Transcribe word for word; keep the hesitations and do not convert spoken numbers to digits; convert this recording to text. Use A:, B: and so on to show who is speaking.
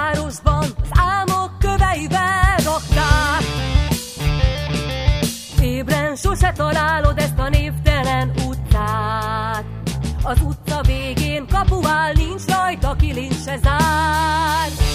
A: városban az álmok köveivel raktár. Ébren sose találod ezt a névtelen utcát. Az utca végén kapu áll, nincs rajta, kilincs se zár.